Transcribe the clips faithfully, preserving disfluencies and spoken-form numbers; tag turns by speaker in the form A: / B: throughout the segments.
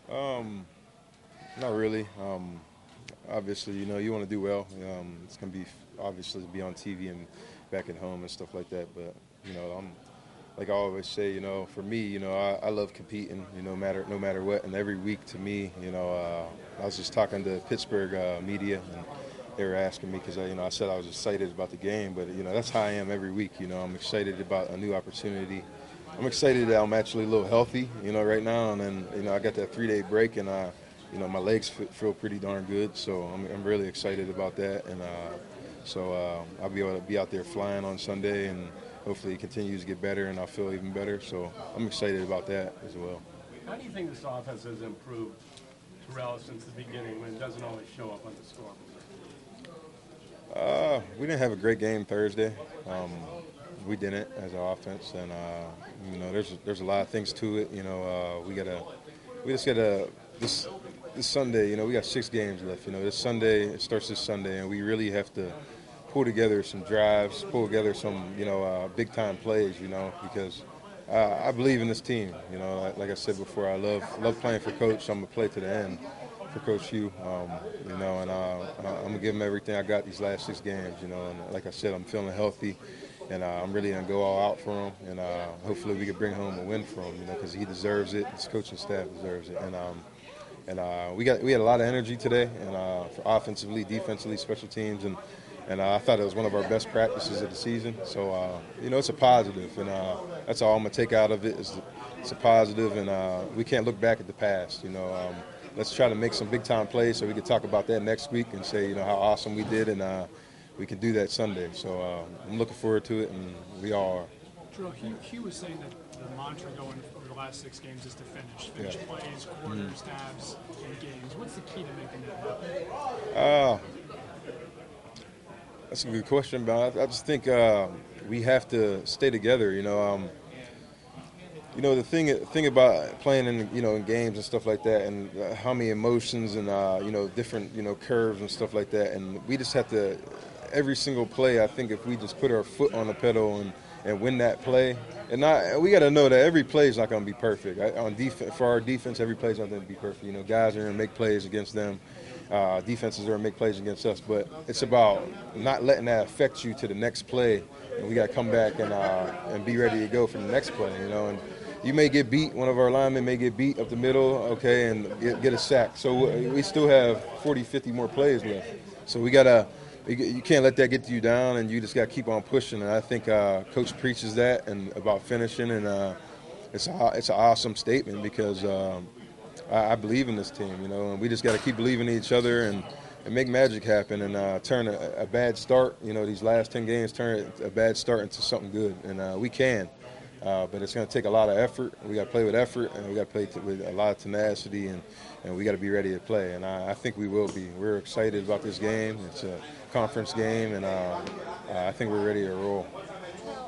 A: Um, Not really. Um, obviously, you know, you want to do well. Um, it's gonna be obviously be on T V and back at home and stuff like that. But you know, I'm like I always say, you know, for me, you know, I, I love competing. You know, matter no matter what. And every week, to me, you know, uh, I was just talking to Pittsburgh uh, media, and they were asking me because you know I said I was excited about the game, but you know that's how I am every week. You know, I'm excited about a new opportunity. I'm excited that I'm actually a little healthy, you know, right now, and then you know I got that three-day break, and I, you know, my legs f- feel pretty darn good, so I'm, I'm really excited about that, and uh, so uh, I'll be able to be out there flying on Sunday, and hopefully it continues to get better, and I'll feel even better. So I'm excited about that as well.
B: How do you think this offense has improved, Terrell, since the beginning when it doesn't always show up on the scoreboard?
A: Uh, we didn't have a great game Thursday. Um, we didn't as an offense, and uh, you know, there's there's a lot of things to it. You know, uh, we gotta we just gotta this this Sunday. You know, we got six games left. You know, this Sunday it starts this Sunday, and we really have to pull together some drives, pull together some you know uh, big time plays. You know, because uh, I believe in this team. You know, like, like I said before, I love love playing for Coach. I'm gonna play to the end for Coach Hugh, um, you know, and uh, I'm gonna give him everything I got these last six games, you know. And like I said, I'm feeling healthy, and uh, I'm really gonna go all out for him, and uh, hopefully we can bring home a win for him, you know, because he deserves it. His coaching staff deserves it, and um, and uh, we got we had a lot of energy today, and uh, for offensively, defensively, special teams, and and uh, I thought it was one of our best practices of the season. So uh, you know, it's a positive, and uh, that's all I'm gonna take out of it is it's a positive, and uh, we can't look back at the past. You know, um, let's try to make some big time plays so we can talk about that next week and say you know how awesome we did, and uh, we can do that Sunday. So uh, I'm looking forward to it, and we all are.
C: Drew, Hugh, Hugh was saying that the mantra going over the last six games is to finish. Finish
A: Yeah.
C: plays, quarters, halves, and games. What's the key to making that happen?
A: Uh, that's a good question, but I, I just think uh, we have to stay together. You know, um, you know the thing thing about playing in you know in games and stuff like that, and uh, how many emotions and uh, you know different you know curves and stuff like that, and we just have to every single play. I think if we just put our foot on the pedal and, and win that play, and not we got to know that every play is not going to be perfect. I, on defense, for our defense, every play is not going to be perfect. You know, guys are going to make plays against them. Uh, defenses are going to make plays against us, but it's about not letting that affect you to the next play, and we got to come back and uh, and be ready to go for the next play. You know, and you may get beat. One of our linemen may get beat up the middle, okay, and get, get a sack. So we still have forty, fifty more plays left. So we got to – you can't let that get you down, and you just got to keep on pushing. And I think uh, Coach preaches that and about finishing, and uh, it's, a, it's an awesome statement because um, I, I believe in this team, you know, and we just got to keep believing in each other and, and make magic happen and uh, turn a, a bad start, you know, these last ten games, turn a bad start into something good. And uh, we can. Uh, but it's going to take a lot of effort. We got to play with effort, and we got to play t- with a lot of tenacity, and, and we got to be ready to play. And I, I think we will be. We're excited about this game. It's a conference game, and uh, uh, I think we're ready to roll.
D: Well,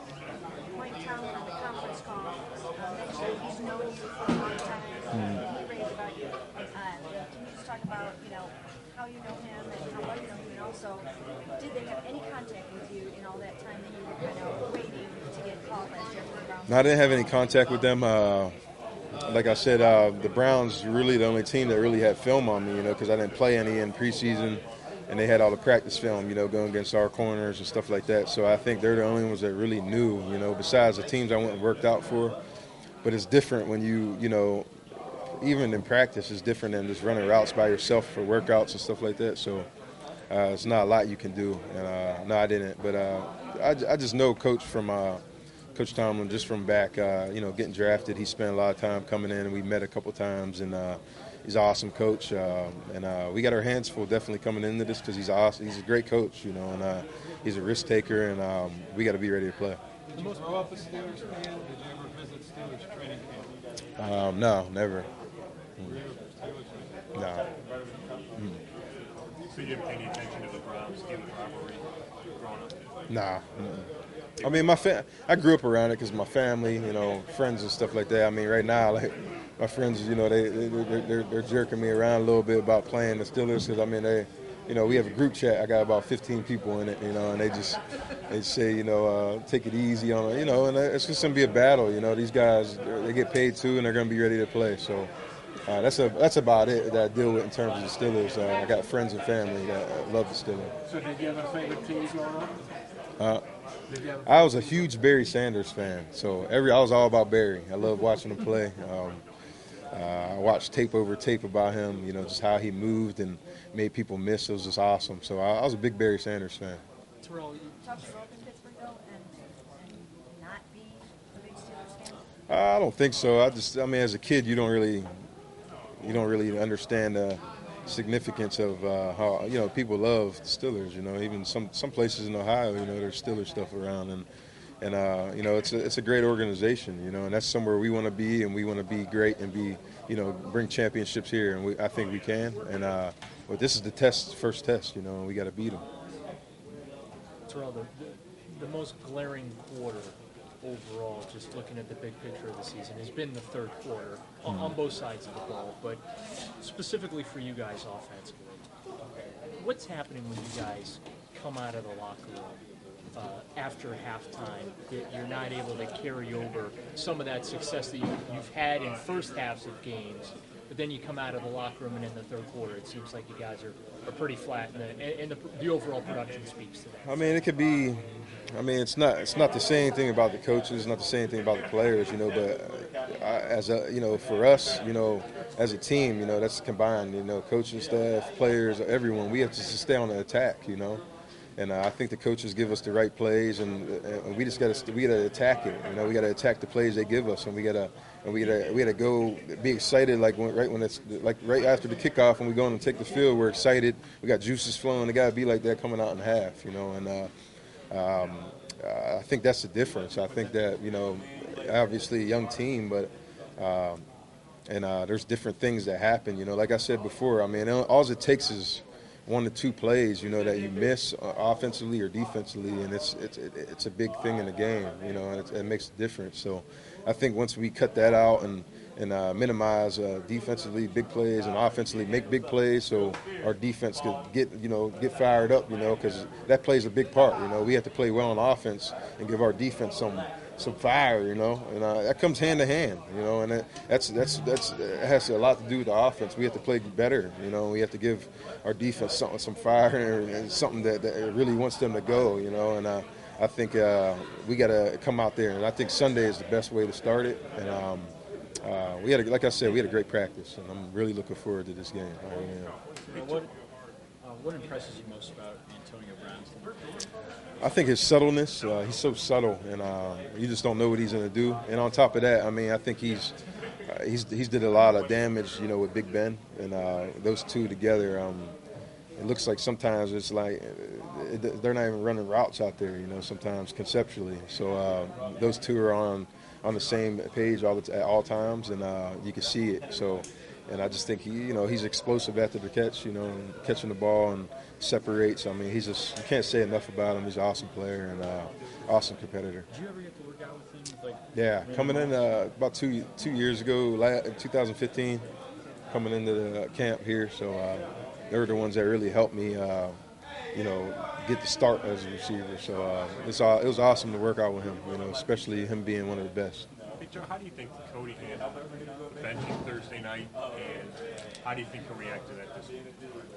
D: um, Mike Tomlin on the conference call uh, mentioned he's known you for a long time. He raved about you. Uh, can you just talk about, you know, how you know him and how well you know him, and also, did they have any contact with you in all that time that you were kind of waiting to get called last year for the Browns?
A: No, I didn't have any contact with them. Uh, like I said, uh, the Browns really the only team that really had film on me, you know, because I didn't play any in preseason, and they had all the practice film, you know, going against our corners and stuff like that. So I think they're the only ones that really knew, you know, besides the teams I went and worked out for. But it's different when you, you know, even in practice, it's different than just running routes by yourself for workouts and stuff like that. So uh, it's not a lot you can do. And uh, no, I didn't. But uh, I, I just know Coach from uh, Coach Tomlin just from back, uh, you know, getting drafted. He spent a lot of time coming in, and we met a couple times. And uh, he's an awesome coach. Uh, and uh, we got our hands full definitely coming into this because he's awesome. He's a great coach, you know, and uh, he's a risk taker. And um, we got to be ready to play.
E: Did you grow up a Steelers fan? Did you ever visit Steelers training camp?
A: Um, no, never.
E: Were you a Steelers fan?
A: No.
B: So you didn't pay any attention to the Browns Steelers rivalry growing up?
A: Nah. Mm-mm. I mean, my fa- I grew up around it because my family, you know, friends and stuff like that. I mean, right now, like my friends, you know, they they they're, they're, they're jerking me around a little bit about playing the Steelers because I mean they, you know, we have a group chat. I got about fifteen people in it, you know, and they just they say, you know, uh, take it easy on it, you know, and it's just gonna be a battle. You know, these guys they get paid too, and they're gonna be ready to play. So uh, that's a that's about it that I deal with in terms of the Steelers. Uh, I got friends and family that uh, love the Steelers.
B: So did you have a favorite team growing up?
A: Uh,
B: Did you have a
A: I was a huge Barry Sanders fan, so every I was all about Barry. I loved watching him play. Um, uh, I watched tape over tape about him, you know, just how he moved and made people miss. It was just awesome. So I, I was a big Barry Sanders fan.
C: Terrell, you-
D: Tough to grow up in Pittsburgh though, and, and not be a big Steelers fan.
A: I don't think so. I just, I mean, as a kid, you don't really, you don't really understand the significance of uh, how, you know, people love the Steelers. You know, even some some places in Ohio, you know, there's Steelers stuff around, and and uh, you know, it's a it's a great organization. You know, and that's somewhere we want to be, and we want to be great and be, you know, bring championships here, and we, I think we can. And uh, but this is the test, first test. You know, and we got to beat them.
F: Terrell, the, the, the most glaring quarter overall, just looking at the big picture of the season, has been the third quarter on, on both sides of the ball, but specifically for you guys offensively. What's happening when you guys come out of the locker room uh, after halftime that you're not able to carry over some of that success that you, you've had in first halves of games, but then you come out of the locker room and in the third quarter it seems like you guys are, are pretty flat, and, the, and the, the overall production speaks to that.
A: I mean, it could be. I mean, it's not it's not the same thing about the coaches, not the same thing about the players, you know. But I, as a you know, for us, you know, as a team, you know, that's combined. You know, coaching staff, players, everyone. We have to just stay on the attack, you know. And uh, I think the coaches give us the right plays, and, and we just got to we got to attack it. You know, we got to attack the plays they give us, and we got to and we got to we got to go be excited like when, right when it's like right after the kickoff when we go in and take the field. We're excited. We got juices flowing. It got to be like that coming out in half, you know. And uh, um, I think that's the difference. I think that you know, obviously a young team, but. Um, and uh, there's different things that happen, you know. Like I said before, I mean, all it takes is one to two plays, you know, that you miss uh, offensively or defensively, and it's it's it's a big thing in the game, you know, and it, it makes a difference. So I think once we cut that out and and uh, minimize uh, defensively big plays and offensively make big plays, so our defense could get you know get fired up, you know, because that plays a big part. You know, we have to play well on offense and give our defense some. some fire, you know, and uh, that comes hand to hand, you know, and it, that's that's that's it has a lot to do with the offense. We have to play better, you know. We have to give our defense something, some fire, and, and something that, that really wants them to go, you know. And uh, I think uh, we got to come out there, and I think Sunday is the best way to start it. And um, uh, we had, a, like I said, we had a great practice, and I'm really looking forward to this game. I really am.
E: Uh, what, uh, what impresses you most about Antonio Brown's game?
A: I think his subtleness, uh, he's so subtle, and uh, you just don't know what he's going to do. And on top of that, I mean, I think he's uh, he's he's did a lot of damage, you know, with Big Ben, and uh, those two together, um, it looks like sometimes it's like it, they're not even running routes out there, you know, sometimes conceptually. So uh, those two are on on the same page all the t- at all times, and uh, you can see it. So. And I just think he, you know, he's explosive after the catch, you know, and catching the ball and separates. I mean, he's just, you can't say enough about him. He's an awesome player and uh, awesome competitor.
E: Did you ever get to work out with him? Like,
A: Yeah, coming in uh, about two two years ago, twenty fifteen, coming into the camp here. So uh, they were the ones that really helped me, uh, you know, get the start as a receiver. So uh, it's all, it was awesome to work out with him, you know, especially him being one of the best.
B: Victor, how do you think Cody handled the benching Thursday night, and how do you think he'll react to that this week?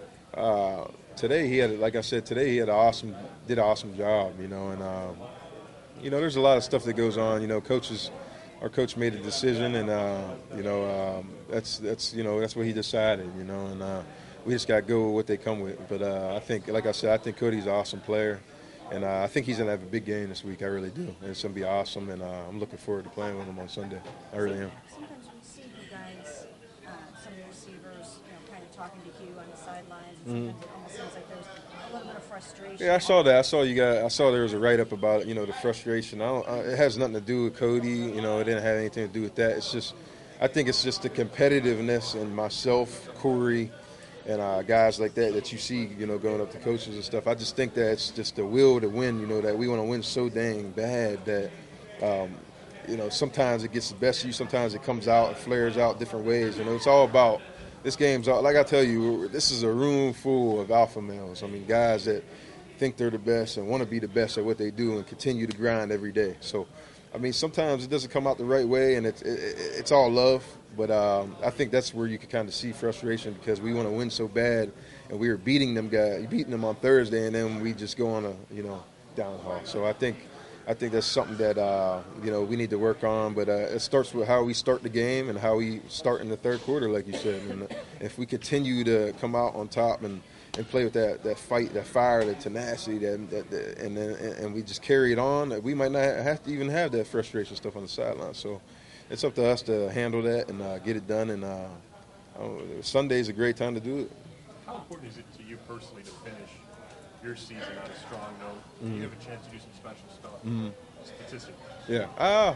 A: Uh, today he had, like I said, today he had an awesome, did an awesome job, you know, and um, you know, there's a lot of stuff that goes on. You know, coaches, our coach made a decision, and uh, you know, um, that's that's you know that's what he decided, you know, and uh, we just got to go with what they come with. But uh, I think, like I said, I think Cody's an awesome player. And uh, I think he's going to have a big game this week. I really do. And it's going to be awesome, and uh, I'm looking forward to playing with him on Sunday. I really am.
D: Sometimes we see you guys, uh, some of the receivers, you know, kind of talking to Hugh on the sidelines, and sometimes it almost seems like there's a little bit of frustration.
A: Yeah, I saw that. I saw you got. I saw there was a write-up about you know the frustration. I don't, I, it has nothing to do with Cody. You know, it didn't have anything to do with that. It's just, I think it's just the competitiveness in myself, Corey, and uh, guys like that that you see, you know, going up to coaches and stuff. I just think that it's just the will to win, you know, that we want to win so dang bad that, um, you know, sometimes it gets the best of you, sometimes it comes out and flares out different ways. You know, it's all about, this game's all, like I tell you, this is a room full of alpha males. I mean, guys that think they're the best and want to be the best at what they do and continue to grind every day. So, I mean, sometimes it doesn't come out the right way, and it's it, it's all love, But um, I think that's where you can kind of see frustration because we want to win so bad, and we were beating them guys, beating them on Thursday, and then we just go on a you know downhaul. So I think I think that's something that uh, you know we need to work on. But uh, it starts with how we start the game and how we start in the third quarter, like you said. And if we continue to come out on top and and play with that, that fight, that fire, that tenacity, that, that, that and then and we just carry it on, we might not have to even have that frustration stuff on the sideline. So it's up to us to handle that and uh, get it done. And uh, Sunday is a great time to do it.
B: How important is it to you personally to finish your season on a strong note?
A: Mm-hmm.
B: You have a chance to do some special stuff.
A: Mm-hmm.
B: Statistically.
A: Yeah. Uh,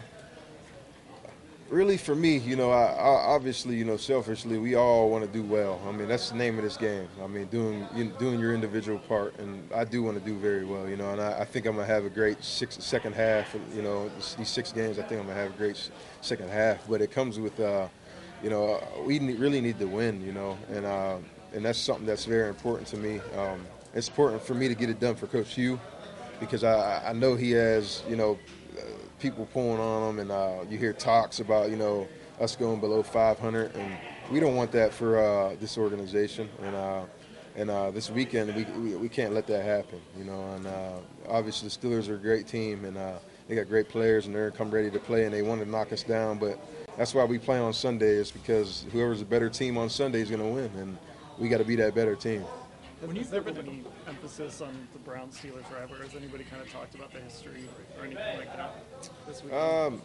A: really, for me, you know, I, I obviously, you know, selfishly, we all want to do well. I mean, that's the name of this game. I mean, doing you, doing your individual part, and I do want to do very well, you know. And I, I think I'm gonna have a great six, second half. You know, this, these six games, I think I'm gonna have a great second half. But it comes with, uh, you know, we need, really need to win, you know, and uh, and that's something that's very important to me. Um, it's important for me to get it done for Coach Hugh because I, I know he has, you know, people pulling on them, and uh, you hear talks about, you know, us going below five hundred, and we don't want that for uh, this organization. And uh, and uh, this weekend, we, we we can't let that happen, you know. And uh, obviously, the Steelers are a great team, and uh, they got great players, and they're come ready to play, and they want to knock us down. But that's why we play on Sunday, is because whoever's a better team on Sunday is going to win, and we got to be that better team.
G: When Has there been any emphasis on the Browns-Steelers rivalry? Has anybody kind of talked about the history or anything like that this week? Um,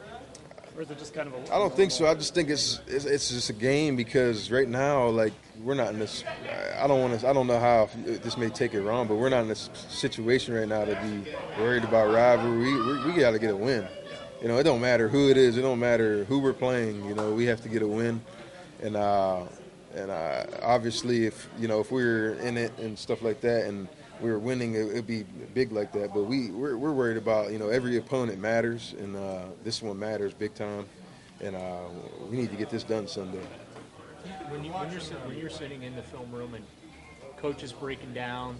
G: or is it just kind of a...
A: I don't think so. I just think it's, it's it's just a game because right now, like, we're not in this... I don't want to... I don't know how this may take it wrong, but we're not in this situation right now to be worried about rivalry. We, we, we got to get a win. You know, it don't matter who it is. It don't matter who we're playing. You know, we have to get a win. And... uh And uh, obviously, if you know, if we were in it and stuff like that, and we were winning, it, it'd be big like that. But we we're, we're worried about, you know, every opponent matters, and uh, this one matters big time. And uh, we need to get this done Sunday.
F: When, you, when, you're, when you're sitting in the film room and coach is breaking down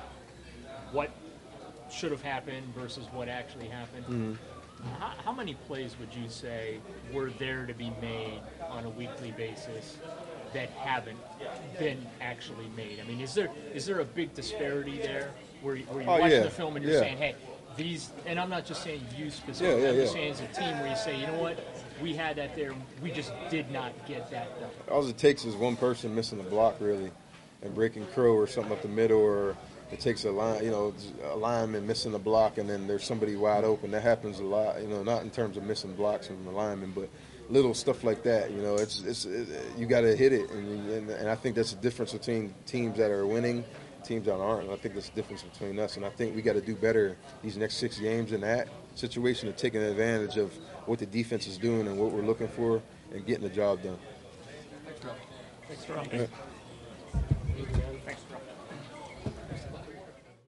F: what should have happened versus what actually happened, mm-hmm. how, how many plays would you say were there to be made on a weekly basis that haven't been actually made? I mean, is there is there a big disparity there where, you, where you're
A: oh,
F: watching
A: yeah.
F: the film and you're
A: yeah.
F: saying, hey, these, and I'm not just saying you specifically,
A: yeah, yeah,
F: I'm just
A: yeah.
F: saying as a team where you say, you know what, we had that there, we just did not get that done.
A: All it takes is one person missing the block, really, and breaking crow or something up the middle, or it takes a line, you know, a lineman missing a block, and then there's somebody wide open. That happens a lot, you know, not in terms of missing blocks from the lineman, but little stuff like that. You know, it's it's it, you got to hit it, and, and and I think that's the difference between teams that are winning, teams that aren't. And I think that's the difference between us. And I think we got to do better these next six games in that situation of taking advantage of what the defense is doing and what we're looking for, and getting the job done.
G: Thanks, Rob.
A: Yeah.
G: Thanks, Rob.